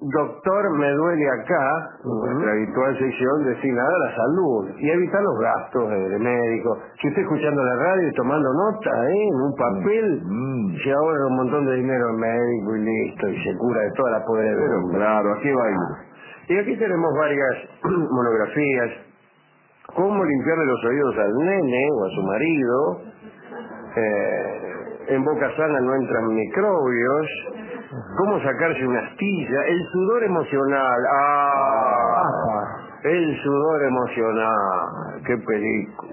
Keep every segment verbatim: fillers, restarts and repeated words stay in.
doctor, me duele acá, nuestra habitual sección destinada a la salud y evitar los gastos de, de médico. Si usted escuchando la radio y tomando nota, ¿eh? En un papel, mm. se ahorra un montón de dinero en médico y listo, y se cura de toda la podredumbre. Pero claro, aquí va a ir. Y aquí tenemos varias monografías. Cómo limpiarle los oídos al nene o a su marido. Eh, en boca sana no entran microbios. Cómo sacarse una astilla. El sudor emocional. Ah, el sudor emocional. Qué película.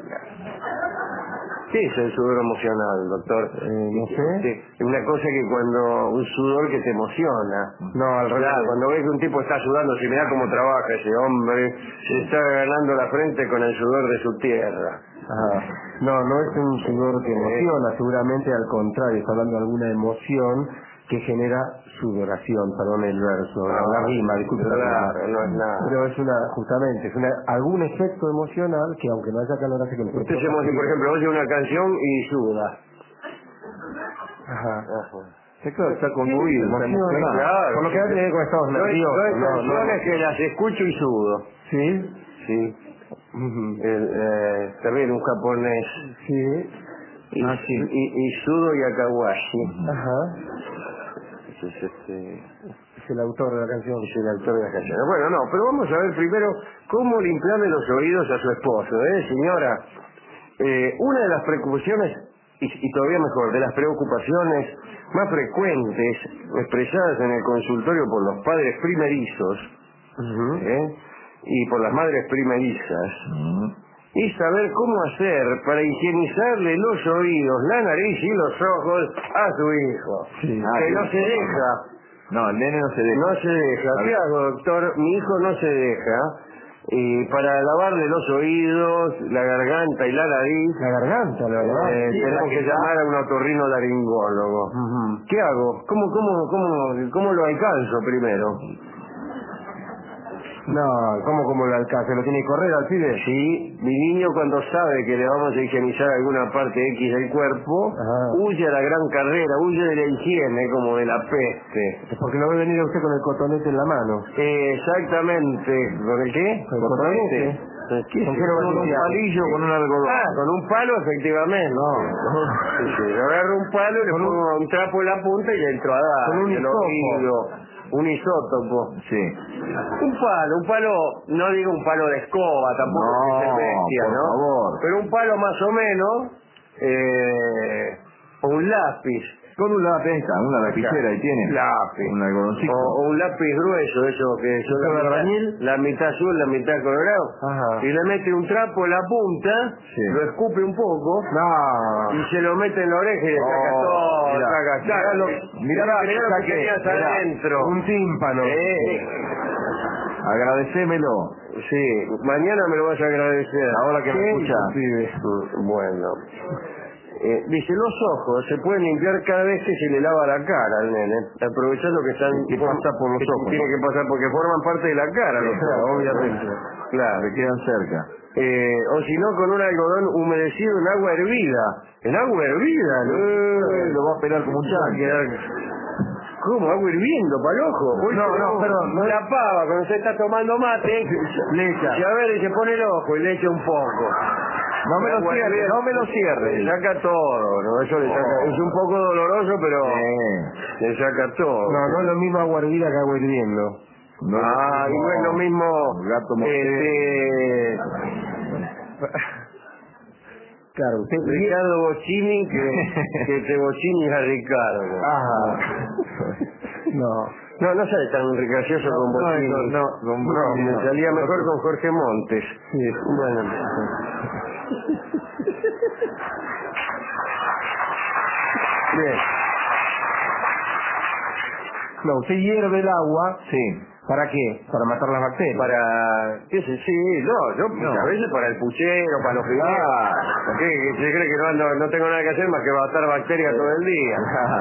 ¿Qué es el sudor emocional, doctor? Eh, no sé. Sí, una cosa que cuando un sudor que te emociona. No, al revés. Claro, cuando ves que un tipo está sudando, si mirá cómo trabaja ese hombre, se está ganando la frente con el sudor de su tierra. Ajá. No, no es un sudor que emociona, seguramente al contrario, está hablando de alguna emoción que genera sudoración, perdón el verso, Ah, la rima, disculpe. Claro, no es nada. Pero es una, justamente, es una, algún efecto emocional que aunque no haya calor hace que el cuerpo... Usted se emociona, por ejemplo, oye una canción y suda. Ajá. Ajá. Sí, claro, está conmovido, está Emoción, emocionado. claro. Por lo que hace con estados No hay, nerviosos. no hay No, canciones no. que las escucho y sudo. ¿Sí? Sí. Uh-huh. El, eh, también un japonés. Sí. Y, Ah, sí. y, y sudo y akawashi. Ajá. Ese es, este, Es el autor de la canción. es el autor de la canción. Bueno, no, pero vamos a ver primero cómo limpiarle los oídos a su esposo, ¿eh, señora? Eh, una de las preocupaciones, y, y todavía mejor, de las preocupaciones más frecuentes expresadas en el consultorio por los padres primerizos, Uh-huh. ¿eh? y por las madres primerizas, Mm. y saber cómo hacer para higienizarle los oídos, la nariz y los ojos a su hijo. Sí. Ah, Que sí. no se deja. No, el nene no se deja. No se deja. ¿Qué hago, doctor? Mi hijo no se deja. Y para lavarle los oídos, la garganta y la nariz, La garganta, la verdad. eh, Sí, tenemos la que que llamar a un otorrinolaringólogo. Uh-huh. ¿Qué hago? ¿Cómo, cómo, cómo, cómo lo alcanzo primero? No, ¿cómo como lo alcanza? ¿Lo tiene que correr al pibe? Sí, mi niño cuando sabe que le vamos a higienizar alguna parte X del cuerpo, Ajá. huye a la gran carrera, huye de la higiene como de la peste. Es porque lo ve venir a usted con el cotonete en la mano. Eh, exactamente. ¿Con el qué? ¿Con el cotonete? ¿Qué ¿Con es qué lo va a Con un limpiar? palillo, con un algodón. Ah, con un palo, efectivamente. No. Sí, sí, le agarro un palo, le Con un- pongo un trapo en la punta y le entro a dar. Con un el hisopo. oído. Un isótopo. Sí. Un palo, un palo, no digo un palo de escoba, tampoco No, que se bestia, por ¿no? favor. Pero un palo más o menos, eh, o un lápiz. Con un lápiz, ahí está, una lapicera ahí tiene. Lápiz. Un algodoncito. O, o un lápiz grueso, eso que son ¿Eso la de mitad, albañil? la mitad azul, la mitad colorado. Ajá. Y le mete un trapo en la punta, Sí. lo escupe un poco, No. y se lo mete en la oreja y le saca Oh, todo, mirá. saca, Mirá saca. lo- mirá la- Mirá lo que saque, tenías mirá. adentro. Un tímpano. Eh, Agradecémelo. sí, mañana me lo vas a agradecer. Ahora que me ¿Qué? escucha. Pibe. Bueno. Eh, dice, los ojos se pueden limpiar cada vez que se le lava la cara al nene, aprovechando que están... Que pasa por los que ojos, Tiene ¿no? que pasar porque forman parte de la cara, los Claro, ojos, obviamente. ¿no? Claro. Se quedan cerca. Eh, o si no, con un algodón humedecido en agua hervida. ¿En agua hervida? ¿No? Eh, lo va a pelar como un Va a chancho. quedar- ¿Cómo? ¿Agua hirviendo para el ojo? Hoy No, se- no, perdón, no. La pava, cuando usted está tomando mate, Le echa. y a ver, y se pone el ojo y le echa un poco. No me lo Agua cierre, hervida, no me lo cierre. Le saca todo, ¿no? Eso le saca... Oh. Es un poco doloroso, pero Sí. le saca todo. No, no es lo mismo agua hervida que agua hirviendo. No, Ah, y no es lo mismo... Gato mortel. este, Claro, usted... Ricardo Bocini que, que te Bocini a Ricardo. Ajá. No. No, no sale tan gracioso con no, Bocini. no, no, no, no, me no. salía mejor con Jorge Montes. Sí. Bueno. Bien. No, usted hierve el agua. Sí. ¿Para qué? Para matar las bacterias. Para... ¿Qué sé? Sí, no, yo muchas No. veces para el puchero, para los fideos. Ah. ¿Qué? ¿Que se cree que no, ando- no tengo nada que hacer más que matar bacterias todo el día?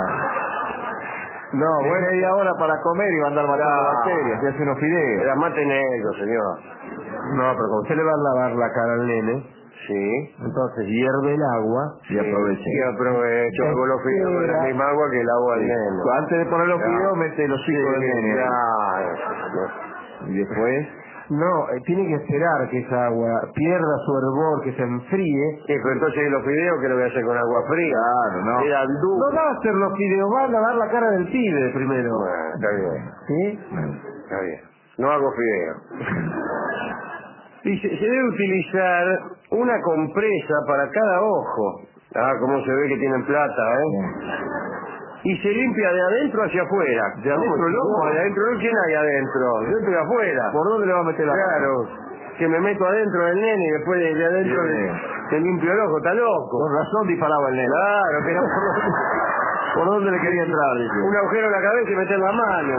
No, Bueno, bueno, media hora para comer y va a andar matando No. bacterias. Se hace unos fideos. Las maten ellos, señor. no, pero como usted le va a lavar la cara al nene, Sí. entonces hierve el agua. Y aproveche. Y aprovecho, hago los fideos con la misma agua que el agua al nene. Antes de poner los Claro. fideos, mete los hijos del nene. Claro. Y después... No, eh, tiene que esperar que esa agua pierda su hervor, que se enfríe. Sí, pero entonces los fideos que lo voy a hacer con agua fría. Claro, no. Quedan No duros. va a hacer los fideos, va a lavar la cara del pibe primero. Bueno, está bien, ¿Sí? está bien. No hago fideos. Dice, se debe utilizar una compresa para cada ojo. Ah, cómo se ve que tienen plata, ¿eh? Y se limpia de adentro hacia afuera. ¿De adentro el ojo? De adentro, ¿no? ¿Quién hay adentro? Dentro y afuera. ¿Por dónde le va a meter la Claro, que me meto adentro del nene y después de, de adentro Bien. le, te limpio el ojo, está loco. Con razón disparaba el nene. Claro, que no ¿Por dónde le quería entrar? Dice. un agujero en la cabeza y meter la mano.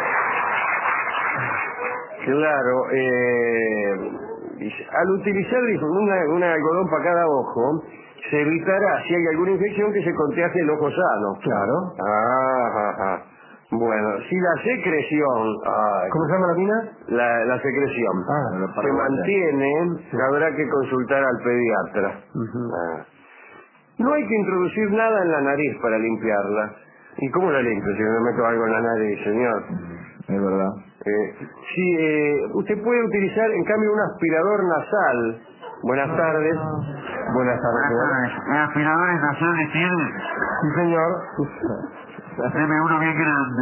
Claro, eh, dice, al utilizar dice, una, un algodón para cada ojo, se evitará, si hay alguna infección, que se contagie el ojo sano. Claro. Ah, ah, ah. Bueno, si la secreción, ay, ¿Cómo se llama la mina? la, la secreción, Ah, se mantiene, habrá que consultar al pediatra. Ah. No hay que introducir nada en la nariz para limpiarla. ¿Y cómo la limpio si me meto algo en la nariz, señor? Es verdad. Eh, sí, eh, usted puede utilizar en cambio un aspirador nasal. Buenas tardes. Buenas tardes, señor. ¿Qué aspiradores nasales tiene? Sí, señor. Deme uno bien grande.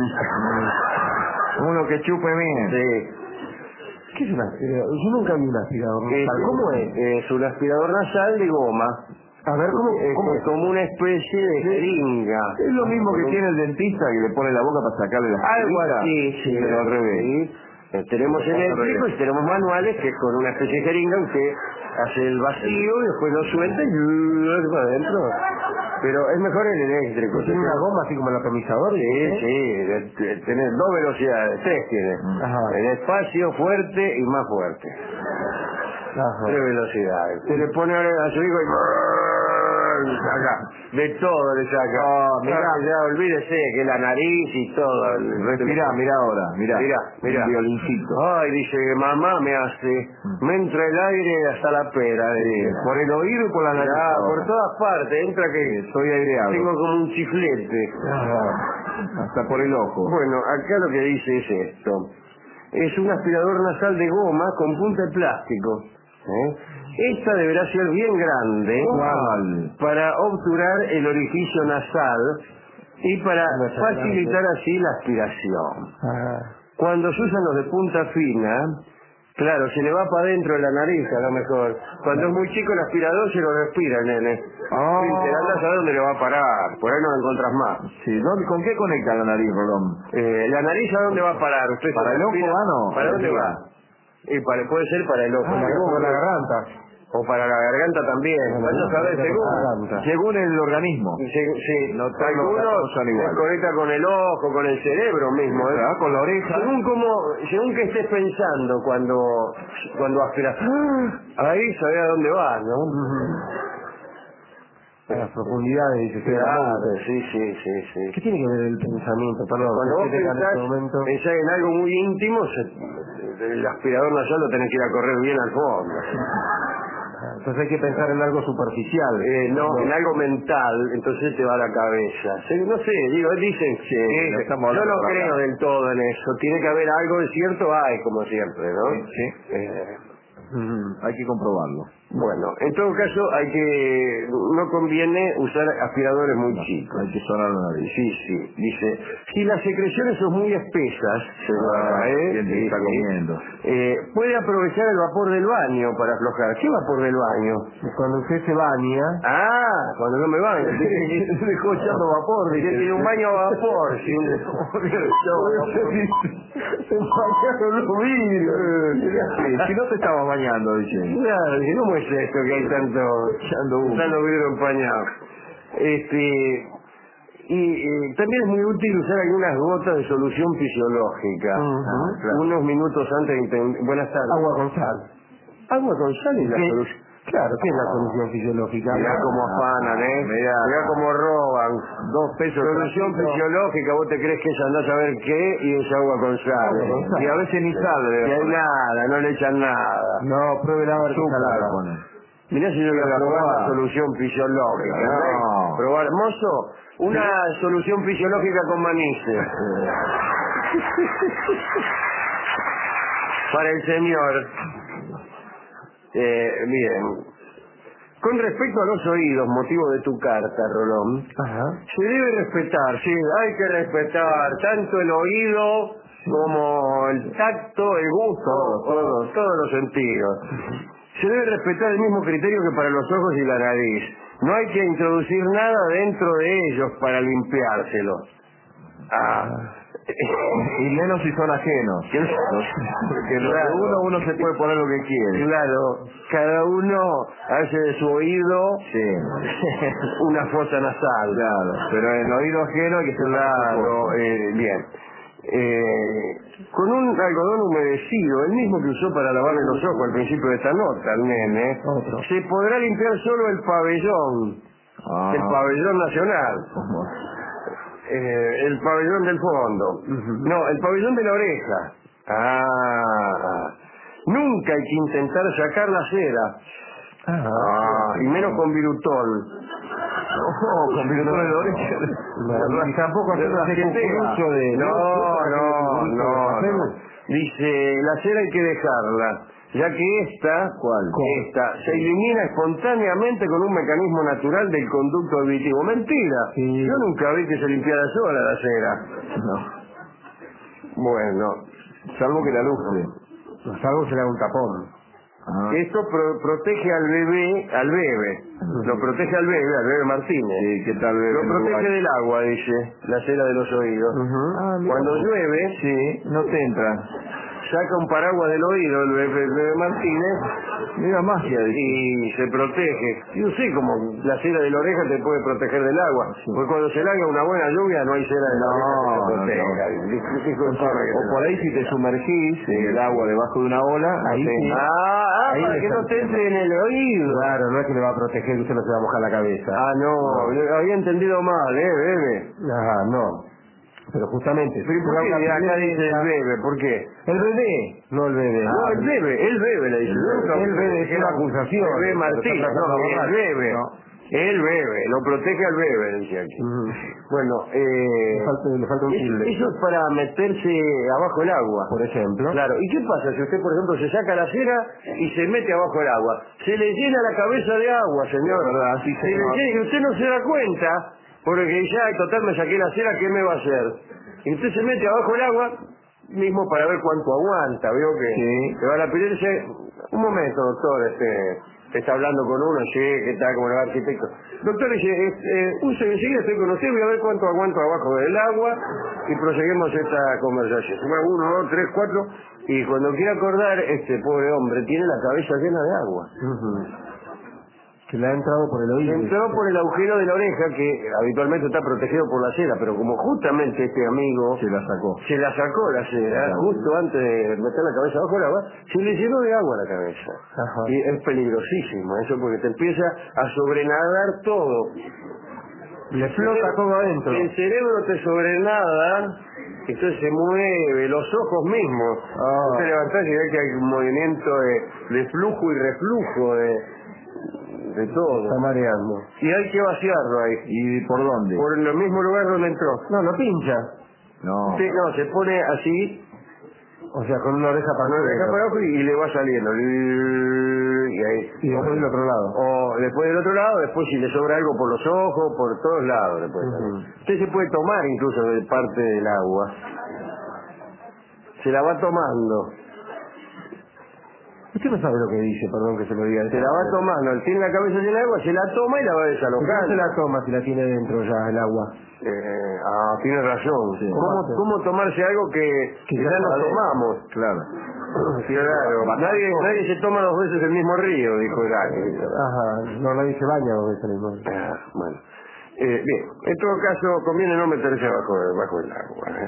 Uno que chupe bien. Sí. ¿Qué es un aspirador? Yo nunca vi un aspirador Eh, nasal. ¿Cómo es? Es un aspirador nasal de goma. A ver, ¿cómo, Es cómo es? como una especie de jeringa. Es lo mismo que tiene el dentista que le pone en la boca para sacarle las Algo jeringas. así, sí. Pero al revés. Sí. Eh, tenemos eléctricos y tenemos manuales que con una especie de jeringa usted hace el vacío y después lo suelta y va adentro. Pero es mejor el eléctrico. ¿Tiene una goma así como el atomizador? Sí, sí, de- de- tiene dos velocidades, tres tiene. Ajá. El espacio, fuerte y más fuerte. Ajá. Tres velocidades. Usted le pone a su hijo y saca. De todo le saca. Oh, mirá. Ah, ya olvídese que la nariz y todo. el- Mirá, mirá ahora, mirá. Mirá, mirá. Un violincito. Ay, dice que mamá me hace, me entra el aire hasta la pera. dice. Por el oído y por la nariz. Mirá, ahora. por todas partes, entra que Soy aireado. tengo como un chiflete. Hasta por el ojo. Bueno, acá lo que dice es esto. Es un aspirador nasal de goma con punta de plástico. ¿eh? Esta deberá ser bien grande ¿Cuál? para obturar el orificio nasal y para facilitar así la aspiración. Ah. Cuando se usan los de punta fina, claro, se le va para adentro de la nariz a lo mejor. Cuando es muy chico el aspirador se lo respira el nene. Oh. Sí, te andas a saber dónde le va a parar, por ahí no encontrás más. Sí, ¿dónde- ¿con qué conecta la nariz, Rolón? Eh, ¿La nariz a dónde va a parar? ¿Usted se ¿Para el ojo, respira? mano? ¿Para dónde Sí. va? Y para, puede ser para el ojo. Ah, según- por la garganta. O para la garganta también. Bueno, Vaya a saber, por la según. garganta. Según el organismo. Se- sí, No todos los algunos datos son iguales. se conecta con el ojo, con el cerebro mismo. ¿eh? ¿Verdad? Con la oreja. Según como, según que estés pensando cuando, cuando aspiras, ¡ah! Ahí sabés a dónde vas, ¿no? A las profundidades, dice usted. Claro, sí, sí, sí, sí. ¿Qué tiene que ver el pensamiento? Perdón, Cuando que vos usted tenga en pensás, este momento. pensás en algo muy íntimo, se- el aspirador nasal lo tenés que ir a correr bien al fondo. Entonces hay que pensar en algo superficial. Eh, no, en algo mental, entonces te va a la cabeza. Sí, no sé, digo, dicen que no estamos yo hablando no por creo acá. del todo en eso. Tiene que haber algo de cierto, hay como siempre, ¿no? Sí, sí. Eh, Ujú, hay que comprobarlo. bueno, en todo caso hay que, no conviene usar aspiradores muy chicos. Hay que sonar la nariz. Sí, sí, dice, si las secreciones son muy espesas, señora, Ah, ¿eh? ¿quién te Sí, está sí. comiendo? Eh, puede aprovechar el vapor del baño para aflojar. ¿Qué vapor del baño? Cuando usted se baña, Ah, cuando no me baño. Dejó echando vapor, Dice, dice. tiene un baño a vapor. Sí, un- se bañaron los vidrios. Si no te estabas bañando, dice. Claro, dice, ¿cómo es esto que hay tanto, Echando humo. tanto vidrio empañado? Este, y, y también es muy útil usar algunas gotas de solución fisiológica. Ujú, claro. Unos minutos antes de... inten- Buenas tardes. agua con sal. Agua con sal y la ¿Qué? solución. Claro, ¿qué es la solución fisiológica? Mirá cómo afanan, ¿eh? Mirá. Mirá cómo roban. Dos pesos. Solución trapito. fisiológica, vos te crees que es andar a saber qué y es agua con sal. Agua con sal. Y a veces ni sale. Y hay nada, no le echan nada. No, pruebe la ver qué Azúcar salada. le ponen. Mirá si yo voy a probar probar. la solución fisiológica. No. ¿eh? Probar, mozo, una solución fisiológica con manices. para el señor. Eh, bien. Con respecto a los oídos, motivo de tu carta, Rolón, Ajá. se debe respetar, sí, hay que respetar tanto el oído como el tacto, el gusto, Todo, todo. o- todos los sentidos. Se debe respetar el mismo criterio que para los ojos y la nariz. No hay que introducir nada dentro de ellos para limpiárselos. Ah. Y menos si son ajenos. Porque lo de Claro. uno, uno se puede poner lo que quiere. Claro, cada uno hace de su oído Sí. una fosa nasal. Claro, pero en el oído ajeno hay que ser Claro, eh, bien. Eh, con un algodón humedecido, el mismo que usó para lavarle los ojos al principio de esta nota, al nene, Otro. se podrá limpiar solo el pabellón, Ah. el pabellón nacional, eh, el pabellón del fondo, no, el pabellón de la oreja. Ah, nunca hay que intentar sacar la cera, Ajá. ah, y menos con virutol. Oh, con virutol de la oreja. No, y tampoco hacer La ese gente- cucurucho de... No, no, cucurucho de no, papel. no. Dice, la cera hay que dejarla, ya que esta, ¿Cuál? esta se elimina espontáneamente con un mecanismo natural del conducto auditivo. Mentira. Sí. Yo nunca vi que se limpiara sola la cera. No. Bueno, Salvo que la luce. Salvo que se le haga un tapón. Ah. esto pro- protege al bebé, al bebé. Lo protege al bebé, al bebé Martínez. Sí, ¿qué tal? Lo el protege lugar? del agua, dice, la cera de los oídos. Ah, mira. Cuando llueve, Sí, no te entra. saca un paraguas del oído el bebé, el bebé Martínez Mira magia, dice. y se protege. Yo sé como la cera de la oreja te puede proteger del agua, porque cuando se larga una buena lluvia no hay cera de la No, oreja que no, te proteja. no. Dis- disculpame que O te- por ahí si te sumergís en el agua debajo de una ola, Ahí no te sí. entra. Ah, ah, Ahí para le que no está te entre en el oído. Claro, no es que le va a proteger, usted no se va a mojar la cabeza. Ah, no, lo había entendido mal, eh, bebé. Ajá, no. Pero justamente... Pero ¿por la- qué la- acá dice el bebé? ¿Por qué? El bebé, no el bebé. No, el bebé, el bebé le dice. El bebé es una acusación. Bebé Martínez, Está tratando no, de el borrar. bebé. No. El bebé, lo protege al bebé, decía aquí. Ujú. Bueno, eh... Le falta, le falta un Eso, tilde. eso es para meterse abajo del agua. Por ejemplo. Claro, ¿y qué pasa si usted, por ejemplo, se saca la cera y se mete abajo del agua? Se le llena la cabeza de agua, señor. ¿Verdad? Sí, se le señor. llena, y usted no se da cuenta, porque dice, ay, total, me saqué la cera, ¿qué me va a hacer? Y usted se mete abajo del agua, mismo para ver cuánto aguanta, veo que Sí. le va a la piel y dice, un momento, doctor, este, está hablando con uno, sí, ¿qué tal? ¿Cómo le va, arquitecto? Doctor, dice, eh, un segundo, enseguida estoy con usted, voy a ver cuánto aguanto abajo del agua y proseguimos esta conversación. Bueno, uno, dos, tres, cuatro, y cuando quiere acordar, este pobre hombre tiene la cabeza llena de agua. Ujú. Que le ha entrado por el oído. Entró por el agujero de la oreja, que habitualmente está protegido por la cera, pero como justamente este amigo Se la sacó. se la sacó la cera, Claro. justo antes de meter la cabeza bajo el agua, se le llenó de agua la cabeza. Ajá. Y es peligrosísimo eso, porque te empieza a sobrenadar todo. Le flota todo adentro. El cerebro te sobrenada, entonces se mueve, los ojos mismos. Ah. Vos te levantás y ves que hay un movimiento de, de flujo y reflujo de, de todo. Está mareando. Y hay que vaciarlo ahí. ¿Y por dónde? Por el mismo lugar donde entró. No, no pincha. No. Sí, no, se pone así, O sea, con una oreja para lo deja arriba. para abajo y, y le va saliendo. Y ahí. Y después del otro lado. O después del otro lado, después si le sobra algo por los ojos, por todos lados. le puede salir. Ujú. Usted se puede tomar incluso de parte del agua. Se la va tomando. Usted no sabe lo que dice, perdón que se lo diga. Se la va tomando. Él tiene la cabeza llena de agua, se la toma y la va ¿Por qué desalojando. se la toma si la tiene dentro ya el agua? Eh, ah, tiene razón. Sí. ¿Cómo, ¿Cómo tomarse algo que, que Que ya ya nos sabe. tomamos? Claro. Sí, claro. Nadie, nadie se toma dos veces el mismo río, dijo Heráclito. Ajá, no, nadie se baña dos veces en el mar. Ah, bueno. Eh, bien, en todo caso conviene no meterse bajo, bajo el agua. ¿eh?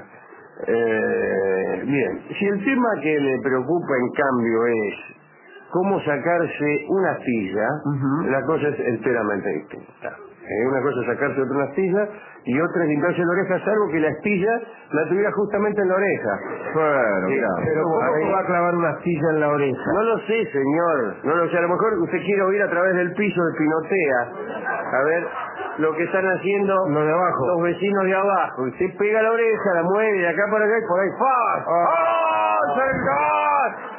Eh, bien, si el tema que le preocupa en cambio es cómo sacarse una astilla, Ujú. la cosa es enteramente distinta. Eh, una cosa es sacarse otra astilla y otra es limpiarse la oreja, salvo que la astilla la tuviera justamente en la oreja. Bueno, Sí, claro. Pero ¿cómo Ahí- se va a clavar una astilla en la oreja? No lo sé, señor. No lo sé. A lo mejor usted quiere oír a través del piso de Pinotea. A ver lo que están haciendo Lo de abajo. los vecinos de abajo. Y usted pega la oreja, la mueve de acá para acá y por ahí ¡faz! ¡Ah! ¡Señor!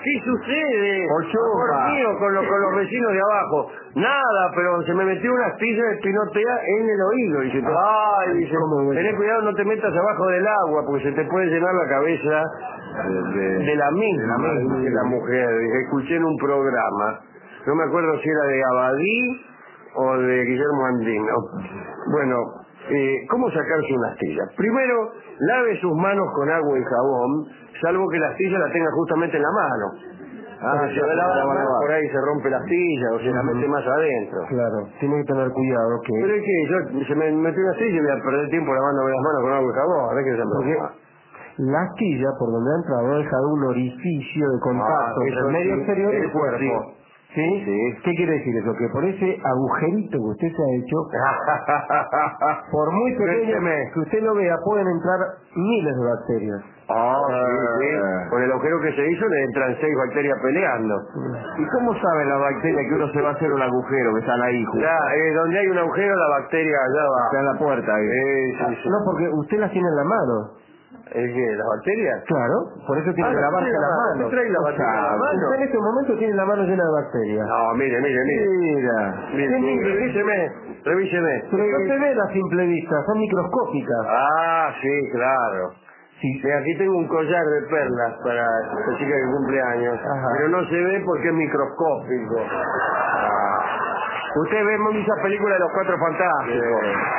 así sucede. Ochupa. Por mío, con, los con los vecinos de abajo. Nada, pero se me metió una astilla de pinotea en el oído. Y dice, ay, dice, tenés cuidado, no te metas abajo del agua, porque se te puede llenar la cabeza de, de, de la misma, de la, misma, de la mujer. Escuché en un programa, no me acuerdo si era de Abadí o de Guillermo Andino. Bueno, eh, ¿cómo sacarse una astilla? Primero, lave sus manos con agua y jabón, salvo que la astilla la tenga justamente en la mano. Ah, se va la mano, por ahí se rompe la astilla o se la mete más adentro. Claro, tiene que tener cuidado que... Pero es que yo se me metió una astilla y voy a perder tiempo lavándome las manos con agua y jabón. A ver qué se me la astilla, por donde ha entrado, ha dejado un orificio de contacto ah, entre el medio sí, exterior y el eso cuerpo. Sí. ¿Sí? Sí. ¿Qué quiere decir eso? Que por ese agujerito que usted se ha hecho, por muy pequeño que usted lo vea, pueden entrar miles de bacterias. Ah, sí, sí. Con el agujero que se hizo le entran seis bacterias peleando. ¿Y cómo sabe la bacteria que uno se va a hacer un agujero, que están ahí justo? Ya, eh, donde hay un agujero, la bacteria allá va. Está en la puerta ahí. Eh, sí, sí. No, porque usted las tiene en la mano. ¿Es que las bacterias? Claro, por eso tiene Ah, que la lavarse tiene las la- manos. ¿usted trae la O bacteria sea, en la mano? usted en este momento tiene la mano llena de bacterias. No, mire, mire, mire. Mira. Mire, mire, revíseme, revíseme. Pero no se ve a simple vista, son microscópicas. Ah, sí, claro. Sí, sí, aquí tengo un collar de perlas para esta chica que cumple años, Ajá. pero no se ve porque es microscópico. Ah. Usted ve muchas películas de los Cuatro Fantásticos.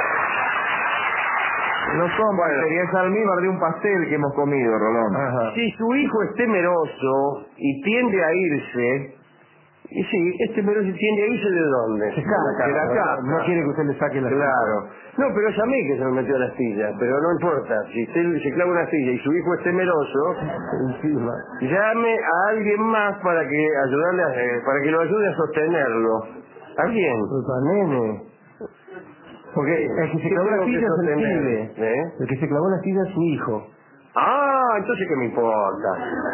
No son bacterias, es almíbar de un pastel que hemos comido, Rolón. Ajá. Si su hijo es temeroso y tiende a irse, y sí, es temeroso y tiende a irse, ¿de dónde? Se caga, De la casa. no quiere que usted le saque la Claro. No, pero es a mí que se me metió la astilla, pero no importa. Si usted se clava una astilla y su hijo es temeroso, encima. llame a alguien más para que ayudarle a, eh, para que lo ayude a sostenerlo. ¿A quién? Pues al nene. Porque el que se ¿Qué clavó la tengo que astilla es el sostener? pibe. ¿Eh? El que se clavó la astilla es su hijo. Ah, entonces ¿qué me importa?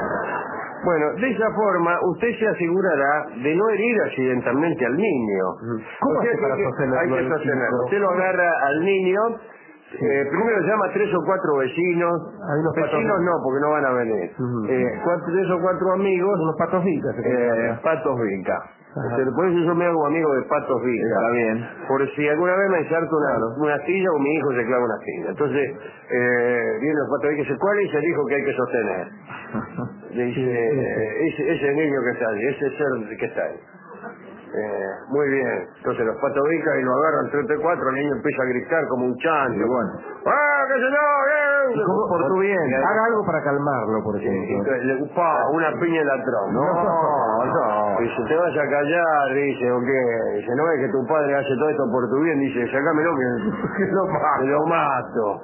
Bueno, de esa forma usted se asegurará de no herir accidentalmente al niño. ¿Cómo O sea hace para que sostenerlo Hay que el sostenerlo. chico? Usted lo agarra al niño, eh, primero llama a tres o cuatro vecinos. Hay unos Vecinos patos- no, porque no van a venir. Ujú. eh, cuatro, tres o cuatro amigos, Unos patos vicas. eh, patos Vica. Ajá. O sea, por eso yo me hago amigo de patos Vica. Está bien. Por si alguna vez me ensarto una, una astilla o mi hijo se clava una astilla. Entonces, eh, viene el pato Vica y dice, ¿cuál es el hijo que hay que sostener? Le dice, eh, ese, ese niño que está ahí, ese ser que está ahí. Eh, muy bien. Entonces los patos Vica y lo agarran treinta y cuatro, el niño empieza a gritar como un chancho. Y bueno. ¡Ah, qué señor! Eh! ¿Y cómo- Por tu bien. Haga algo para calmarlo, por Y ejemplo. entonces le upa, una piña en la trompa. No, no. Dice, te vas a callar, dice, o qué. Dice, no es que tu padre hace todo esto por tu bien. Dice, sacámelo que, que lo mato. lo mato.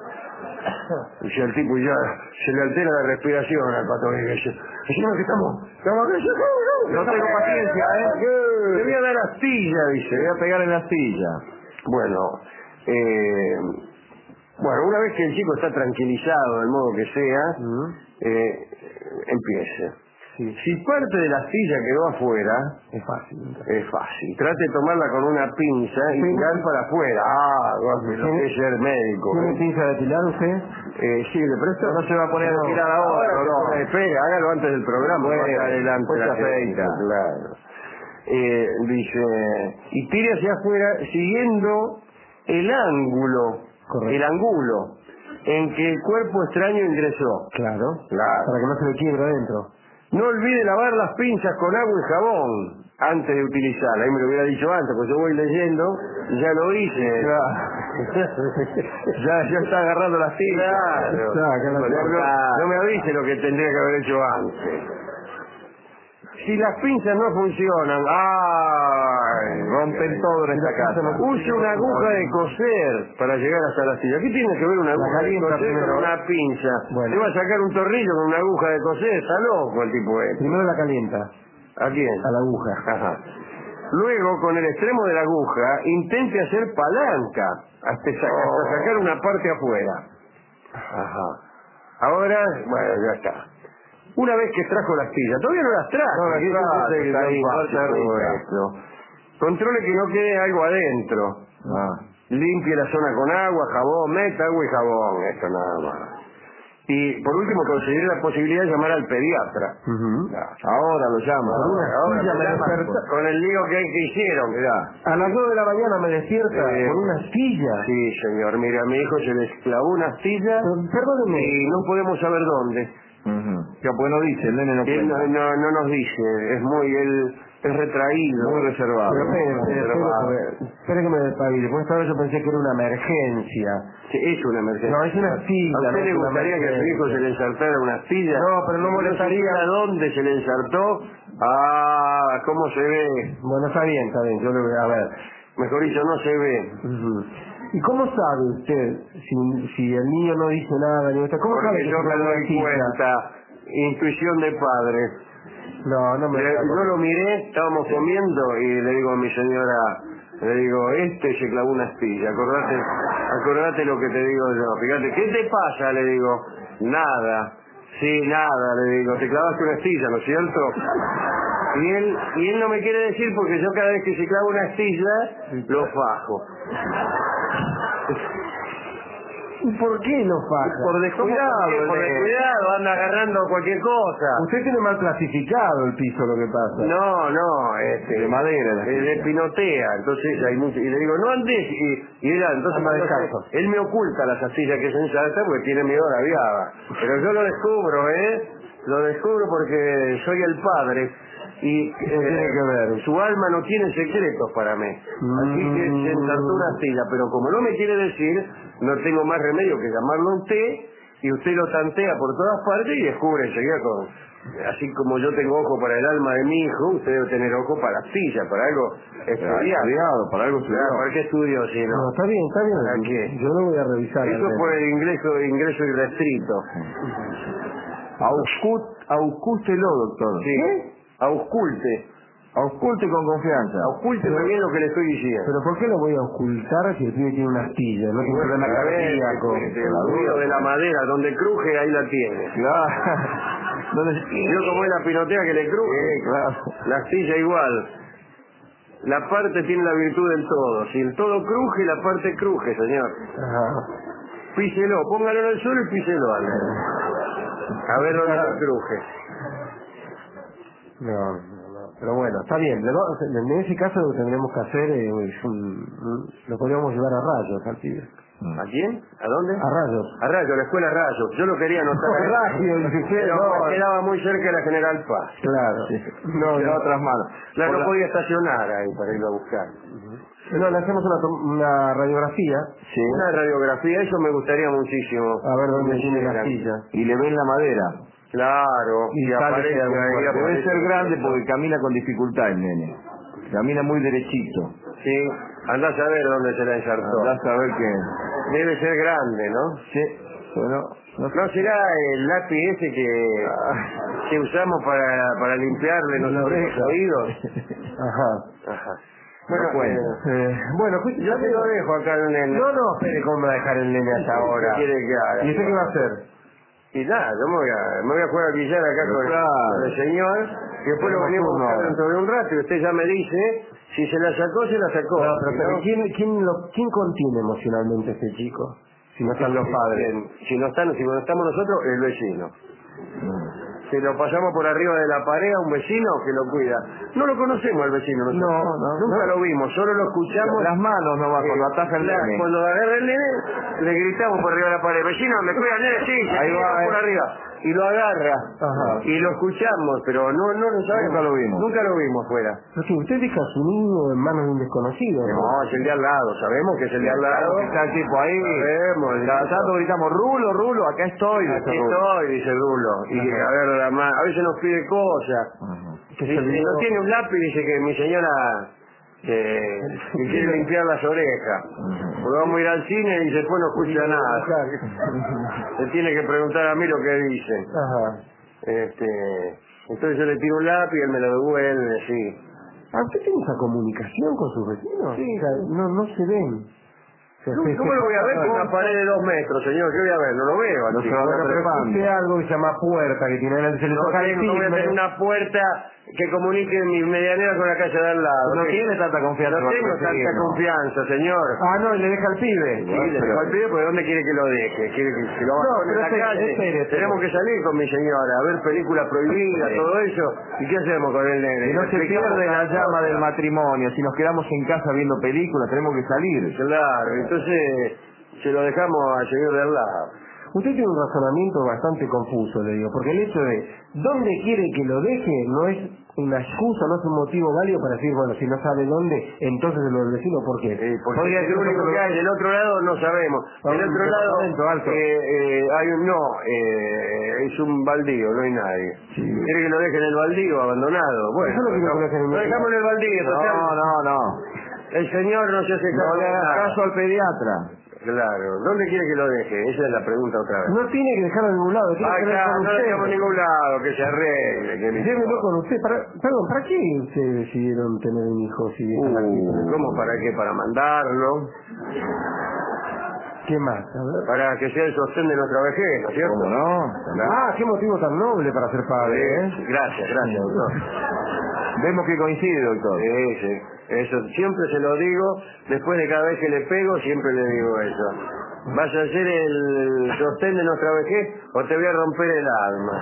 Dice el tipo, y ya se le altera la respiración al pato. Y dice, decimos que estamos, estamos acá. No tengo paciencia, ¿eh? Te voy a dar astilla, dice. Te voy a pegar en la astilla. Bueno, eh, bueno, una vez que el chico está tranquilizado, del modo que sea, eh, empiece. Sí. Si parte de la astilla quedó afuera, Es fácil. es fácil. Trate de tomarla con una pinza y Sí. tirar para afuera. Ah, lo que es ser médico. ¿Tiene ¿eh? pinza de tirar usted? Eh, sí, le presto. No se va a poner No, a tirar ahora, no, no. no. Espera, hágalo antes del programa. Bueno, más adelante. pues se la afeita. gente, Claro. Eh, dice, y tire hacia afuera siguiendo el ángulo, Correcto. el ángulo en que el cuerpo extraño ingresó. Claro. Claro. Para que no se le quiebre adentro. No olvide lavar las pinzas con agua y jabón antes de utilizarla. Ahí me lo hubiera dicho antes, porque yo voy leyendo y ya lo hice. ya, ya está agarrando las pinzas. Claro. Sácala, No, no, sácala. no me avise lo que tendría que haber hecho antes. Si las pinzas no funcionan, ¡ay! Rompen todo en esta casa. Use una aguja de coser para llegar hasta la astilla. ¿Qué tiene que ver una aguja de calienta coser primero. con una pinza? Bueno. ¿Le va a sacar un tornillo con una aguja de coser? Está loco el tipo este. Primero la calienta. ¿A quién? A la aguja. Ajá. Luego, con el extremo de la aguja, intente hacer palanca hasta, sa- hasta sacar una parte afuera. Ajá. Ahora, bueno, ya está. Una vez que trajo las pillas, todavía no las trajo. No las ¿qué trajo, se dice está que ahí, tan falta fácil todo rica. esto? Controle que no quede algo adentro. Ah. Limpie la zona con agua, jabón, meta agua y jabón. Esto nada más. Y por último consideré la posibilidad de llamar al pediatra. Ujú. Ahora lo llama. Por una Ahora astilla me me llama desperta- con el lío que, que hicieron. Mirá. A las dos de la mañana me despierta Eh, por una astilla. Sí, señor. Mira, a mi hijo se le clavó una astilla Pero, Perdóneme. y no podemos saber dónde. Ujú. Ya, pues no dice, el nene no Él no, cuenta. no, no nos dice. Es muy, él es retraído. Muy reservado. Pero espere, espere, espere, Reservado. porque- espere que me despabile, porque esta vez yo pensé que era una emergencia. Sí, es una emergencia. No, es una astilla. ¿A usted no le es una gustaría que a su hijo emergencia. se le ensartara una astilla? No, pero no molestaría. ¿A dónde se le ensartó? Ah, ¿cómo se ve? Bueno, está bien, está bien, yo le voy a ver. Mejor dicho, no se ve. Ujú. ¿Y cómo sabe usted si, si el niño no dice nada? Ni usted, ¿cómo sabe Porque que yo se me clavó una doy astilla? cuenta. Intuición de padre. No, no me Le- está yo lo miré, estábamos comiendo y le digo a mi señora, le digo, este se clavó una astilla, acordate, acordate lo que te digo yo, fíjate, ¿qué te pasa? Le digo, nada, sí, nada, le digo, te clavaste una astilla, ¿no es cierto? Y él, y él no me quiere decir porque yo cada vez que se clava una astilla, lo fajo. ¿Y por qué lo faja? Por descuidado, ¿Cómo por por qué? descuidado, anda agarrando cualquier cosa. Usted tiene mal clasificado el piso, lo que pasa. No, no, este, De madera, la eh, de astilla. pinotea, entonces hay mucho, y le digo, no andes, y, y era, entonces, Anda entonces, descalzo. él me oculta las astillas que se ensarta porque tiene miedo a la viada, pero yo lo descubro, ¿eh? Lo descubro porque soy el padre, y ¿Qué tiene que ver? su alma no tiene secretos para mí, así que se ensartó una astilla, pero como no me quiere decir, no tengo más remedio que llamarlo a usted, y usted lo tantea por todas partes y descubre enseguida con... Así como yo tengo ojo para el alma de mi hijo, usted debe tener ojo para la astilla, para algo estudiado. Estudiado, para algo estudiado. ¿Para qué estudio si no? No, está bien, está bien. ¿Para qué? Yo lo voy a revisar. Eso al fue menos. el ingreso, ingreso irrestricto. Auscult, auscúltelo, doctor. Sí. Ausculte. Ausculte con confianza. Auscúlteme bien lo que le estoy diciendo. Pero ¿por qué lo voy a ocultar si el pibe tiene una astilla? No tiene problema A ver, cardíaco. este, el ruido de la madera, donde cruje, ahí la tiene. Claro. ¿Dónde- Yo como es la pinotea que le cruje, Sí, claro. la astilla igual. La parte tiene la virtud del todo. Si el todo cruje, la parte cruje, señor. Ajá. Píselo, póngalo en el suelo y píselo algo. A ver dónde lo cruje. No, no, no. Pero bueno, está bien. Le va- En ese caso lo que tendremos que hacer es un... Lo podríamos llevar a rayos al pibe. ¿A quién? ¿A dónde? A rayos. A Rayo, a la escuela Rayo. Yo lo quería anotar. No, Rayo, dice, pero no. me quedaba muy cerca de la General Paz. Claro. No, De no. otras manos. Claro, Por no la- podía estacionar ahí para irlo a buscar. No, le hacemos una, tom- una radiografía. Sí. Una radiografía, eso me gustaría muchísimo. A ver dónde Me tiene la hicieran. astilla. Y le ven la madera. Claro, Y y, sale aparece que algún ahí, hueco. Debe aparece- ser grande porque camina con dificultad el nene. Camina muy derechito. Sí, andá a saber dónde se la ensartó. Ya saber que... Debe ser grande, ¿no? Sí. Bueno, no ¿No será el lápiz ese que, que usamos para, para limpiarle los, La los oreja. oídos? Ajá. Ajá. Bueno, Bueno, cuenta. eh, Eh, bueno, pues, yo te lo dejo acá en el... No, no, espere, ¿cómo me va a dejar el nene hasta ahora? ¿Qué quiere que haga? ¿Y usted qué va a hacer? Y nada, yo me voy a, me voy a jugar a billar acá Pero con, el- claro. con el señor, y después lo Tenemos venimos a turno buscar ahora. dentro de un rato, y usted ya me dice, si se la sacó, se la sacó. No, pero, Si pero no, ¿quién, quién, lo, ¿quién contiene emocionalmente a este chico? Si no están los padres. bien, si no están, si no estamos nosotros, el vecino. Si lo pasamos por arriba de la pared a un vecino que lo cuida. No lo conocemos al vecino nosotros. No, no, Nunca no. lo vimos, solo lo escuchamos. Las manos nomás, cuando Eh, ataja el claro, nene. Cuando agarra el nene, le gritamos por arriba de la pared, vecino, me cuida el nene, sí, se Ahí tira va, por eh. arriba. Y lo agarra. Ajá. Y lo escuchamos, pero no, no lo sabemos. Nunca lo vimos. Nunca lo vimos fuera. Pero que usted deja a su niño en manos de un desconocido, ¿no? No, es el de al lado, sabemos que es el de al lado. Claro que está el tipo ahí. Sabemos, Cada el- tanto gritamos, Rulo, Rulo, acá estoy. dice Aquí Rulo. estoy, dice Rulo. Y a ver, la ma- a veces nos pide cosas. Ajá. Que se Dice, olvidó. no tiene un lápiz, dice que mi señora eh, que quiere limpiar las orejas. Porque vamos a ir al cine y después no escucha nada. Se tiene que preguntar a mí lo que dice. Ajá. Este, entonces yo le tiro un lápiz y él me lo devuelve, sí. ¿Ah, usted tiene esa comunicación con sus vecinos? Sí. O sea, no, no se ven. O sea, ¿Cómo, se- cómo se- lo voy a ver con una pared de dos metros, señor? ¿Qué voy a ver? No lo veo. No así. se va a Bueno, ver pero trepando. usted algo que se llama puerta, que tiene se le No, toca el tengo- no voy a timbre. tener una puerta que comunique mi medianera con la calle de al lado. No ¿Qué? tiene tanta confianza. No tengo con el tanta vecino. confianza, señor. Ah, no, y le deja al pibe. Sí, le dejo al pibe, porque ¿dónde quiere que lo deje? ¿Quiere que se lo No, abandone pero en la espere, calle? espere, espere. Tenemos que salir con mi señora, a ver películas prohibidas, Sí. todo eso. ¿Y qué hacemos con el nene? Que no ¿Le se explicamos pierde la cada llama cosa? del matrimonio. Si nos quedamos en casa viendo películas, tenemos que salir. Claro, entonces se lo dejamos al señor de al lado. Usted tiene un razonamiento bastante confuso, le digo, porque el hecho de dónde quiere que lo deje no es una excusa, no es un motivo válido para decir, bueno, si no sabe dónde, entonces lo del vecino, ¿por qué? Eh, porque Podría es el decir único nosotros- que hay, del otro lado no sabemos. Ah, Del un otro lado departamento alto. eh, eh, hay un no, eh, es un baldío, no hay nadie. ¿Quiere que lo deje en el baldío, abandonado? Bueno, Yo no quiero que lo dejen en lo mi dejamos en el baldío, total. No, no, no. El señor no se hace No cargo le de hagas nada. caso al pediatra. Claro, ¿dónde quiere que lo deje? Esa es la pregunta otra vez. No tiene que dejarlo en ningún lado, tiene Ah, que ver claro, con no lo usted. dejamos en ningún lado, que se arregle. Que me Llévelo importa. con usted. Para, perdón, ¿para qué ustedes decidieron tener un hijo si dejan aquí? Uh, ¿Cómo para qué? Para mandarlo, ¿Qué más? A ver. para que sea el sostén de nuestra vejez, ¿no es cierto? ¿Cómo no? Ah, qué motivo tan noble para ser padre, ¿eh? Gracias, gracias, doctor. Vemos que coincide, doctor. Sí, sí. Eso siempre se lo digo, después de cada vez que le pego, siempre le digo eso. ¿Vas a ser el sostén de nuestra vejez o te voy a romper el alma?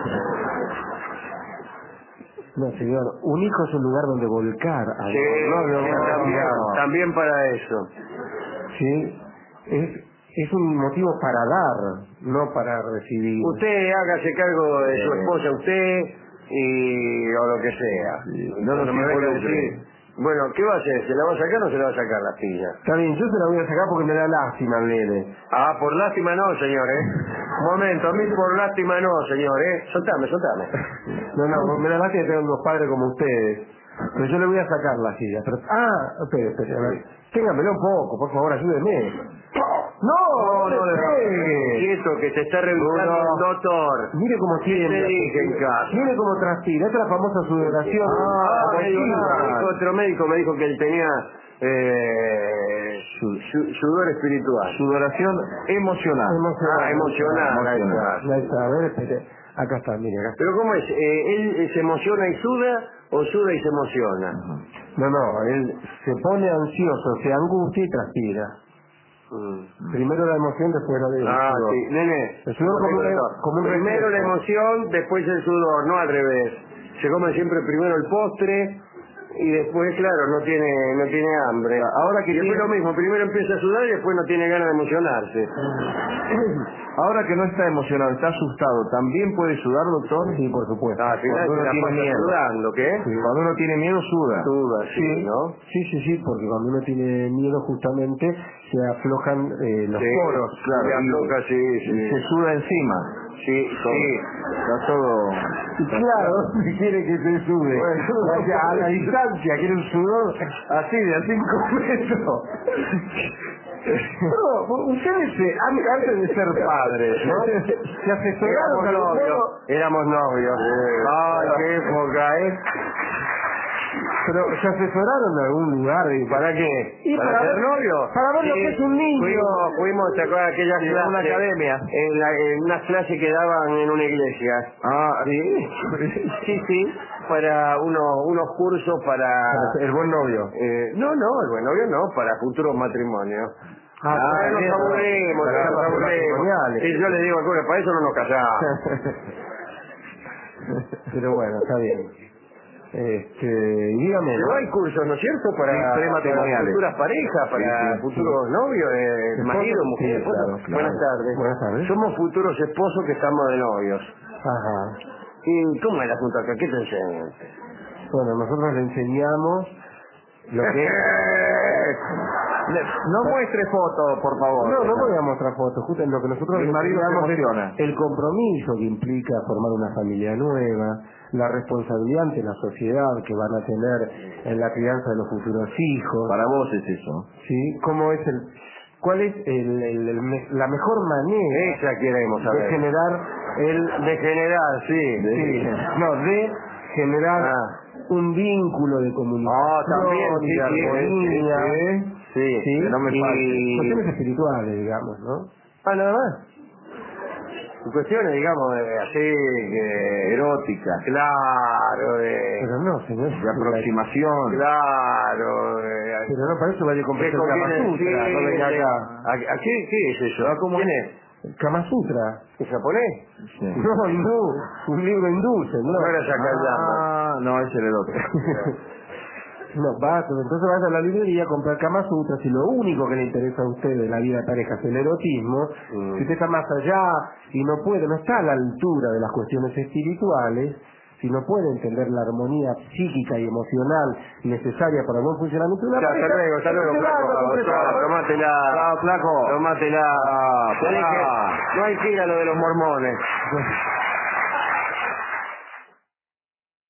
No, señor, un hijo es un lugar donde volcar algo. Sí, no, no, sí, no, también, no. también para eso. Sí, es, es un motivo para dar, no para recibir. Usted hágase cargo de su esposa, usted, y o lo que sea. No nos me venga a involucre. decir, bueno, ¿qué va a hacer? ¿Se la va a sacar o se la va a sacar la pilla? Está bien, yo se la voy a sacar porque me da lástima el nene. Ah, por lástima no, señor, ¿eh? Momento, a mí por lástima no, señor, ¿eh? Soltame, soltame. No, no, me da lástima que tengan unos padres como ustedes. Pero yo le voy a sacar la silla. Pero, ah, espere, espere, a ver. Téngamelo un poco, por favor, ayúdeme. No, no, no, le pegue. Quieto, que se está revisando No, no. el doctor. Mire cómo tiene. te dije en casa? Mire cómo transpira. Esta es la famosa sudoración. Ah, me dijo, continua. me dijo otro médico, me dijo que él tenía eh, su- su- sudor espiritual. Sudoración emocional. Emocional. Ah, emocional, ahí Emocional. está. Ahí está, a ver, espere. Acá está, mire, acá está. Pero ¿cómo es? Eh, ¿Él se emociona y suda o suda y se emociona? No, no, él se pone ansioso, se angustia y transpira. Mm. Primero la emoción, después la de Ah, sí. Nene, El sudor como un- como un primero la reflejo. emoción, después el sudor, no al revés. Se come siempre primero el postre y después, claro, no tiene no tiene hambre. Ahora que y después tiene- lo mismo, primero empieza a sudar y después no tiene ganas de emocionarse. Ahora que no está emocionado, está asustado, ¿también puede sudar, doctor? Sí, por supuesto. Ah, al final Cuando se uno la tiene pasa miedo. sudando, ¿qué? Sí. Cuando uno tiene miedo, suda. Suda, sí, ¿no? Sí, sí, sí, porque cuando uno tiene miedo justamente se aflojan eh, los Sí, poros. claro. y- afloja, sí, y sí. se suda encima. Sí, Todo. sí. Está todo... Y claro, ¿dónde quiere que se sube? Bueno, O sea, a la distancia, quiere un sudor así de a cinco metros. No, ustedes se, an- antes de ser padres, ¿no? Se asesoraron Éramos a los novios. modos, Éramos novios. Ay, qué época, ¿eh? pero se asesoraron en algún lugar. Y, ¿Para qué? Y ¿Para, para ser ver- novio? para ver lo que es un niño. Fuimos, fuimos ¿te acuerdas de aquellas Sí, clases? una academia. En, la, en unas clases que daban en una iglesia. Ah, ¿sí? Sí, sí, para unos, unos cursos para... el buen novio. Eh, no, no, el buen novio no, para futuros matrimonios. Ah, Ah, nos bien. aburrimos, Para nos las aburrimos. matrimoniales. Y yo le digo, "Cura, para eso no nos casamos." Pero bueno, está bien. Este, dígame. Pero hay cursos, ¿no es cierto? Para, Sí, para prematrimoniales. futuras parejas, para Sí, sí, futuros novios, eh, Esposos, marido, sí, mujer. claro, Bueno, claro. Buenas tardes. Buenas tardes. Somos futuros esposos que estamos de novios. Ajá. ¿Y cómo es el asunto acá? ¿Qué te enseñan? Bueno, nosotros le enseñamos lo que... No muestre foto, por favor. No, no voy a mostrar fotos. Justo en lo que nosotros Mi le marido se enseñamos es emociona. el compromiso que implica formar una familia nueva, la responsabilidad ante la sociedad que van a tener en la crianza de los futuros hijos. Para vos es eso. ¿Sí? ¿Cómo es el... ¿Cuál es el, el- el me- la mejor manera Esa queremos de saber. generar el... De generar, sí. Sí, no, de generar Ah. un vínculo de comunicación, Ah, también, sí, de sí, armonía, sí, sí, ¿sí? que no me y falte. cuestiones espirituales, digamos, ¿no? Ah, nada más. cuestiones, digamos, de, así, que, Erótica. claro, de, Pero no, señor. De aproximación. claro, de, Pero no, para eso vaya a comprar que el Kama conviene Sutra, no decirle- venga acá. ¿A, a qué, qué es eso? ¿A cómo es? El Kama Sutra. ¿En japonés? Sí. No, hindú. Un libro hindú, señor. No era Sakayama. Ah, no, ese era el otro. No, va, entonces vas a la librería a comprar Kama Sutra. Si lo único que le interesa a usted de la vida de pareja es el erotismo, Mm. si usted está más allá y no puede, no está a la altura de las cuestiones espirituales, si no puede entender la armonía psíquica y emocional necesaria para el buen funcionamiento de una Ya, pareja, hasta luego, hasta luego, se flaco. larga, compre Chao, todo. Tomátela. Chao, flaco. Tomátela. Ah, Te dije, pará. no hay que ir a lo de los mormones.